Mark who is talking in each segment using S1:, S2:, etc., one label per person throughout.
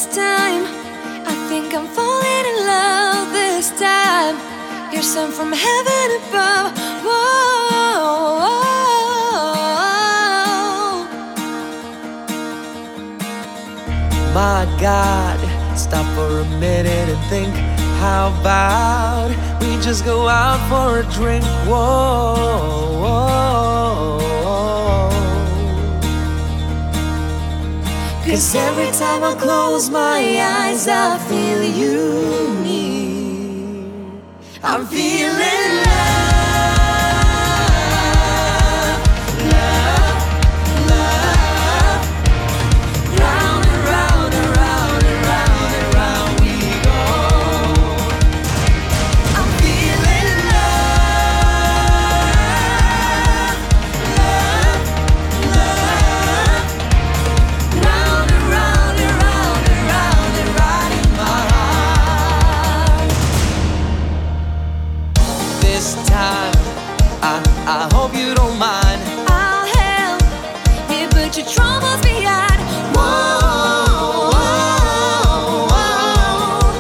S1: this time. I think I'm falling in love this time. You're sent from heaven above. Whoa,
S2: my God, stop for a minute and think. How about we just go out for a drink? Whoa, whoa. 'Cause every time I close my eyes, I feel you near. I'm feeling love. I hope you don't mind.
S1: I'll help you put your troubles behind. Whoa, whoa, whoa.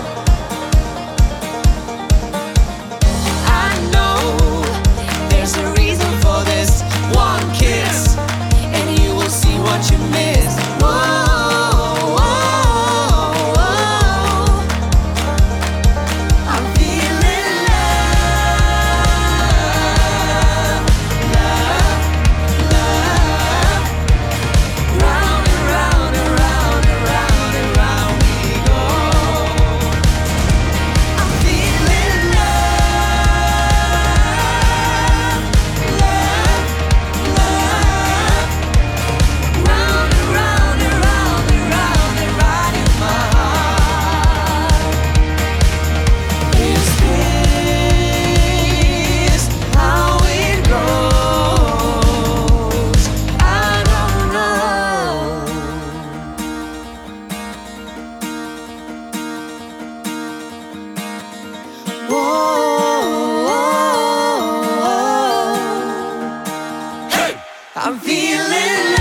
S2: I know there's a reason for this one kiss, and you will see what you miss. Whoa, whoa, whoa. I'm feeling love, love, love. Round and round and round and round and round we go. I'm feeling love, love, love. Round and round and round and round and right in my heart. Is this how it goes? I don't know. Whoa, whoa, whoa. Hey! I'm feeling